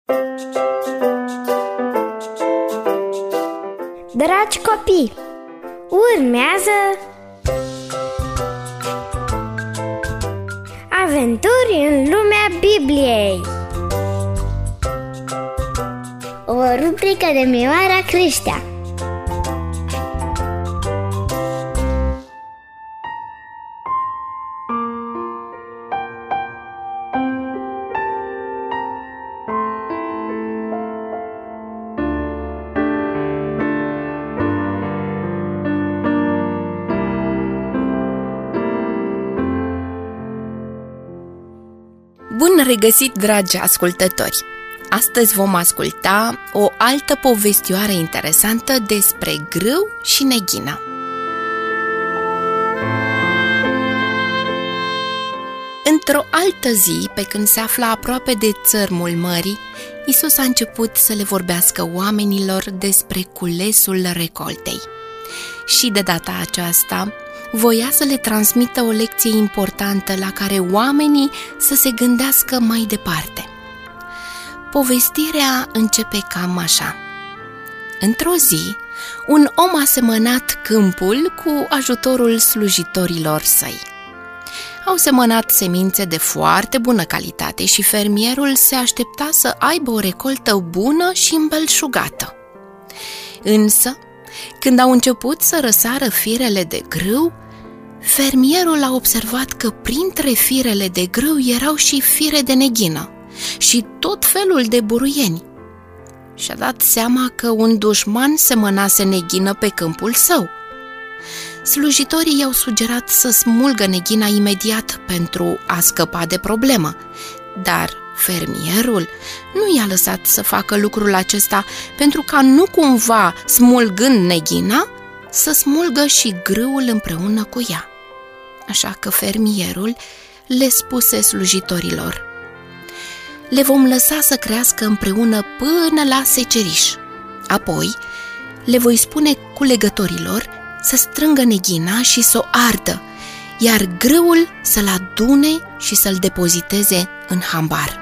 Dragi copii, urmează Aventuri în lumea Bibliei, o rubrică de Mioara Creștea. Bun regăsit, dragi ascultători! Astăzi vom asculta o altă povestioară interesantă despre grâu și neghină. Într-o altă zi, pe când se afla aproape de țărmul mării, Iisus a început să le vorbească oamenilor despre culesul recoltei. Și de data aceasta voia să le transmită o lecție importantă la care oamenii să se gândească mai departe. Povestirea începe cam așa. Într-o zi, un om a semănat câmpul cu ajutorul slujitorilor săi. Au semănat semințe de foarte bună calitate și fermierul se aștepta să aibă o recoltă bună și îmbelșugată. Însă, când au început să răsară firele de grâu, fermierul a observat că printre firele de grâu erau și fire de neghină și tot felul de buruieni. Și-a dat seama că un dușman semănase neghină pe câmpul său. Slujitorii i-au sugerat să smulgă neghina imediat pentru a scăpa de problemă, dar fermierul nu i-a lăsat să facă lucrul acesta pentru ca nu cumva, smulgând neghina, să smulgă și grâul împreună cu ea. Așa că fermierul le spuse slujitorilor: le vom lăsa să crească împreună până la seceriș. Apoi le voi spune culegătorilor să strângă neghina și să o ardă, iar grâul să-l adune și să-l depoziteze în hambar.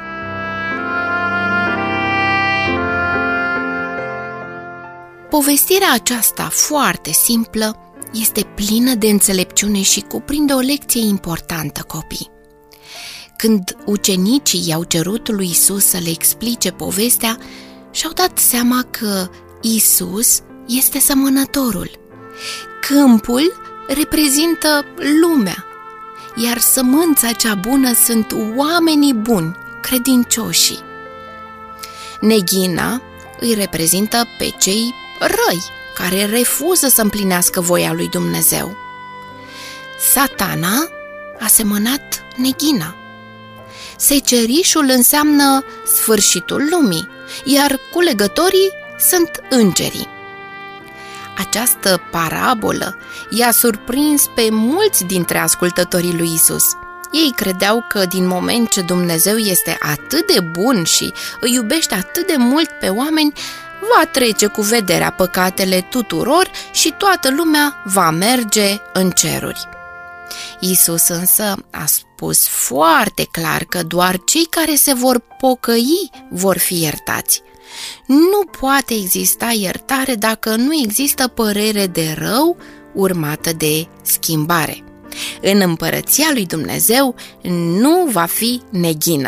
Povestirea aceasta, foarte simplă, este plină de înțelepciune și cuprinde o lecție importantă, copii. Când ucenicii i-au cerut lui Iisus să le explice povestea, și-au dat seama că Iisus este sămănătorul. Câmpul reprezintă lumea, iar sămânța cea bună sunt oamenii buni, credincioșii. Neghina îi reprezintă pe cei răi, care refuză să împlinească voia lui Dumnezeu. Satana a semănat neghina. Secerișul înseamnă sfârșitul lumii, iar culegătorii sunt îngerii. Această parabolă i-a surprins pe mulți dintre ascultătorii lui Isus. Ei credeau că din moment ce Dumnezeu este atât de bun și îi iubește atât de mult pe oameni, va trece cu vederea păcatele tuturor și toată lumea va merge în ceruri. Iisus însă a spus foarte clar că doar cei care se vor pocăi vor fi iertați. Nu poate exista iertare dacă nu există părere de rău urmată de schimbare. În împărăția lui Dumnezeu nu va fi neghină.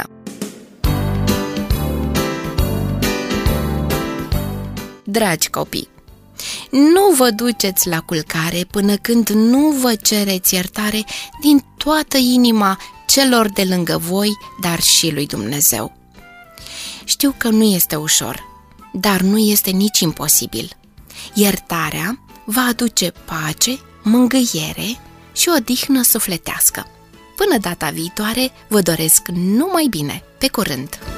Dragi copii, nu vă duceți la culcare până când nu vă cereți iertare din toată inima celor de lângă voi, dar și lui Dumnezeu. Știu că nu este ușor, dar nu este nici imposibil. Iertarea va aduce pace, mângâiere și odihnă sufletească. Până data viitoare, vă doresc numai bine. Pe curând!